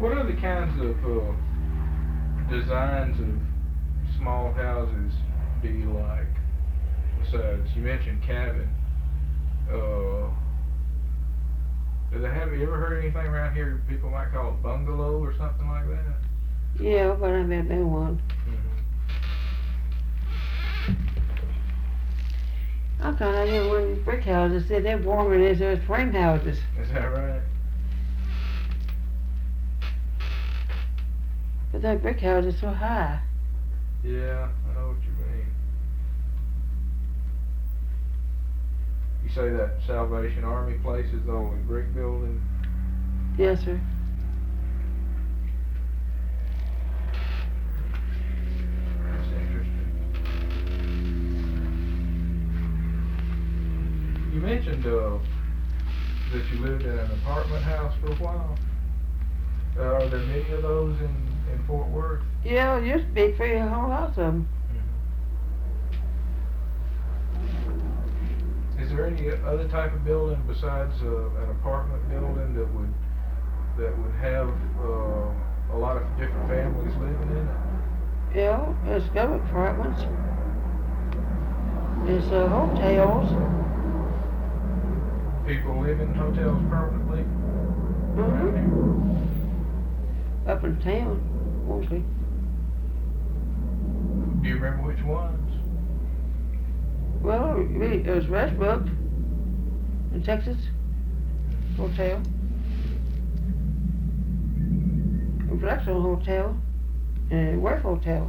What other kinds of designs of small houses do you like? Besides, you mentioned cabin. Do they have, you ever heard anything around here people might call a bungalow or something like that? Yeah, but I've never been one. I kind of hear one brick houses said they're warmer than those frame houses. Is that right? But that brick house is so high. Yeah, I know what you mean. You say that Salvation Army place is the only brick building? Yes, sir. That's interesting. You mentioned that you lived in an apartment house for a while. Are there many of those in Fort Worth? Yeah, it used to be free, a whole house of them. Is there any other type of building besides an apartment building that would have a lot of different families living in it? Yeah, there's government apartments. There's hotels. People live in hotels permanently around here? Up in town, mostly. Do you remember which ones? Well, there's Westbrook in Texas Hotel. And Blackstone Hotel and Worth Hotel.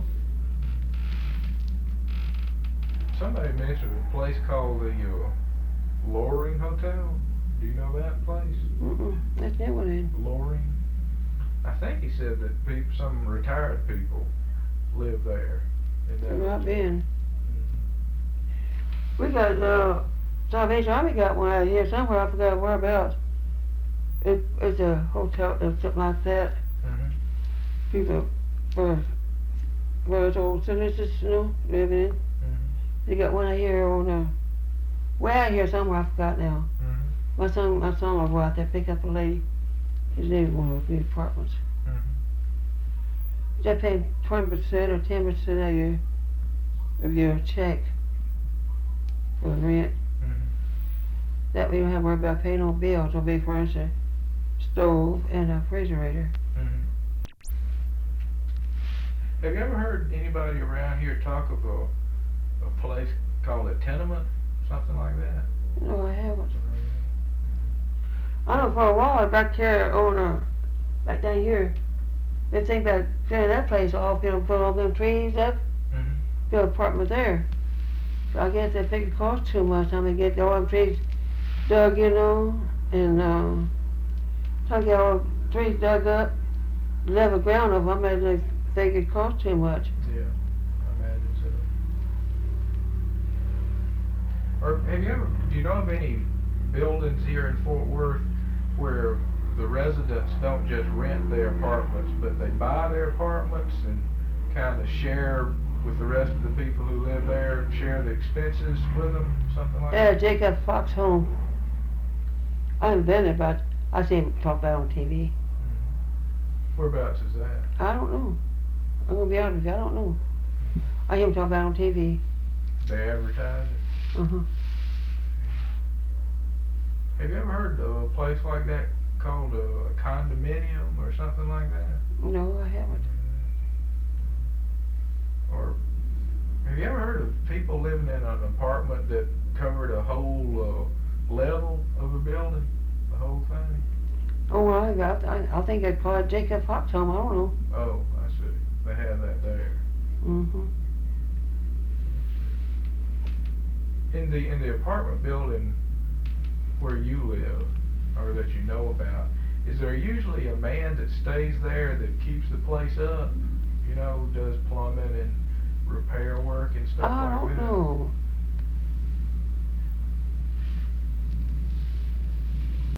Somebody mentioned a place called the Loring Hotel. Do you know that place? That's new one in. Loring? I think he said that some retired people live there. I've been. We got, Salvation Army got one out here somewhere, I forgot whereabouts. It's a hotel or something like that. People, where it's old citizens, living in. They got one out here on, way out here somewhere, I forgot now. My son will go out there, pick up a lady. His name is one of those big apartments. They pay 20% or 10% of your check for rent. That way you don't have to worry about paying no bills. It'll be, for instance, stove and a refrigerator. Have you ever heard anybody around here talk of a place called a tenement? Something like that? No, I haven't. I know for a while back here back down here, they think about clearing that place off, put all them trees up, build an apartment there. So I guess they think it costs too much. I mean, get all them trees dug, and try to get all the trees dug up, level ground of them, and they think it costs too much. Yeah, I imagine so. Or do you know of any buildings here in Fort Worth where the residents don't just rent their apartments, but they buy their apartments and kind of share with the rest of the people who live there and share the expenses with them, something like that? Yeah, Jacob Fox Home. I haven't been there, but I see him talk about it on TV. Whereabouts is that? I don't know. I'm going to be honest with you, I don't know. I hear him talk about it on TV. They advertise it? Have you ever heard of a place like that called a condominium or something like that? No, I haven't. Or have you ever heard of people living in an apartment that covered a whole level of a building, the whole thing? Oh, I think they'd call it Jacob Fox Home. I don't know. Oh, I see. They have that there. In the apartment building where you live, or that you know about, is there usually a man that stays there that keeps the place up? Does plumbing and repair work and stuff like that? I don't know.